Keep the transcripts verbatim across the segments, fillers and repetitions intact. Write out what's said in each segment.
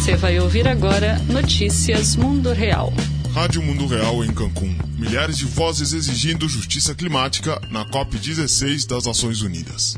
Você vai ouvir agora Notícias Mundo Real. Rádio Mundo Real em Cancún. Milhares de vozes exigindo justiça climática na COP dezesseis das Nações Unidas.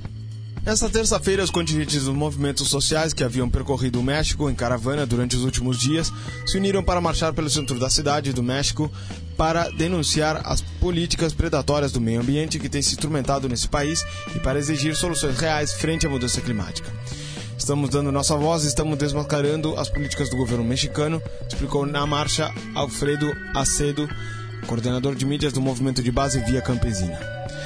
Esta terça-feira, os contingentes dos movimentos sociais que haviam percorrido o México em caravana durante os últimos dias se uniram para marchar pelo centro da cidade do México para denunciar as políticas predatórias do meio ambiente que têm se instrumentado nesse país e para exigir soluções reais frente à mudança climática. Estamos dando nossa voz e estamos desmascarando as políticas do governo mexicano, explicou na marcha Alfredo Acedo, coordenador de mídias do movimento de base Via Campesina.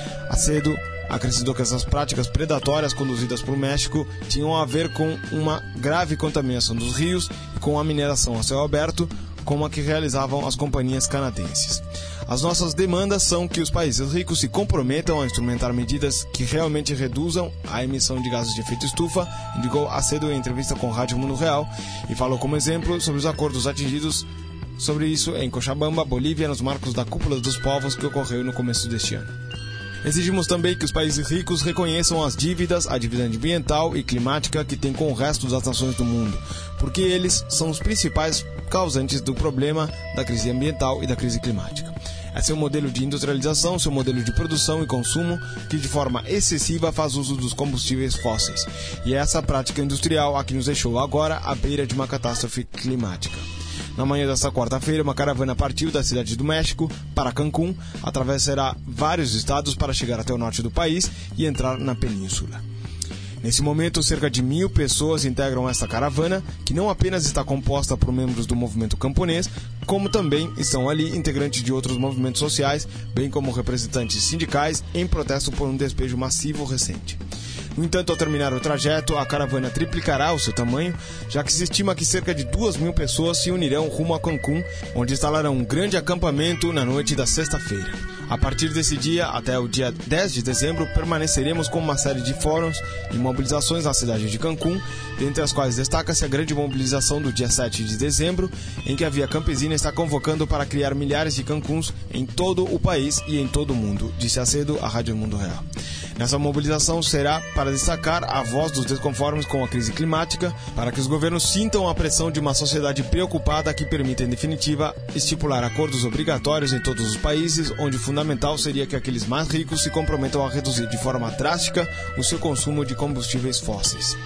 Acedo acrescentou que essas práticas predatórias conduzidas pelo México tinham a ver com uma grave contaminação dos rios e com a mineração a céu aberto, como a que realizavam as companhias canadenses. As nossas demandas são que os países ricos se comprometam a instrumentar medidas que realmente reduzam a emissão de gases de efeito estufa, indicou Acedo em entrevista com a Rádio Mundo Real e falou como exemplo sobre os acordos atingidos sobre isso em Cochabamba, Bolívia, nos marcos da Cúpula dos Povos que ocorreu no começo deste ano. Exigimos também que os países ricos reconheçam as dívidas, a dívida ambiental e climática que têm com o resto das nações do mundo, porque eles são os principais causantes do problema da crise ambiental e da crise climática. É seu modelo de industrialização, seu modelo de produção e consumo que de forma excessiva faz uso dos combustíveis fósseis. E é essa prática industrial a que nos deixou agora à beira de uma catástrofe climática. Na manhã desta quarta-feira, uma caravana partiu da cidade do México para Cancún, atravessará vários estados para chegar até o norte do país e entrar na península. Nesse momento, cerca de mil pessoas integram esta caravana, que não apenas está composta por membros do movimento camponês, como também estão ali integrantes de outros movimentos sociais, bem como representantes sindicais, em protesto por um despejo massivo recente. No entanto, ao terminar o trajeto, a caravana triplicará o seu tamanho, já que se estima que cerca de duas mil pessoas se unirão rumo a Cancún, onde instalarão um grande acampamento na noite da sexta-feira. A partir desse dia, até o dia dez de dezembro, permaneceremos com uma série de fóruns e mobilizações na cidade de Cancún, dentre as quais destaca-se a grande mobilização do dia sete de dezembro, em que a Via Campesina está convocando para criar milhares de Cancuns em todo o país e em todo o mundo, disse Acedo à Rádio Mundo Real. Nessa mobilização será para destacar a voz dos desconformes com a crise climática, para que os governos sintam a pressão de uma sociedade preocupada que permita, em definitiva, estipular acordos obrigatórios em todos os países, onde o fundamental seria que aqueles mais ricos se comprometam a reduzir de forma drástica o seu consumo de combustíveis fósseis.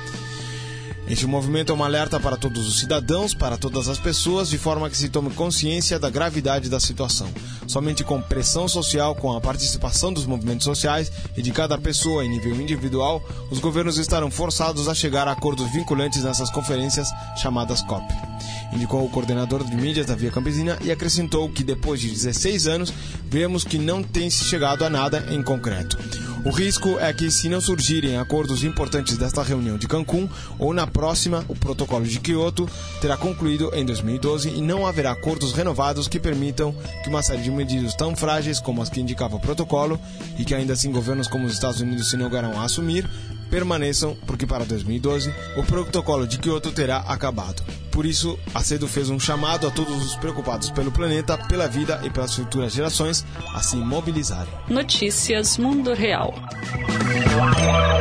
Este movimento é um alerta para todos os cidadãos, para todas as pessoas, de forma que se tome consciência da gravidade da situação. Somente com pressão social, com a participação dos movimentos sociais e de cada pessoa em nível individual, os governos estarão forçados a chegar a acordos vinculantes nessas conferências chamadas COP. Indicou o coordenador de mídias da Via Campesina e acrescentou que depois de dezesseis anos, vemos que não tem se chegado a nada em concreto. O risco é que, se não surgirem acordos importantes desta reunião de Cancún, ou na próxima, o protocolo de Kyoto terá concluído em dois mil e doze e não haverá acordos renovados que permitam que uma série de medidas tão frágeis como as que indicava o protocolo, e que ainda assim governos como os Estados Unidos se negarão a assumir, permaneçam, porque para dois mil e doze o protocolo de Kyoto terá acabado. Por isso, Acedo fez um chamado a todos os preocupados pelo planeta, pela vida e pelas futuras gerações a se mobilizarem. Notícias Mundo Real.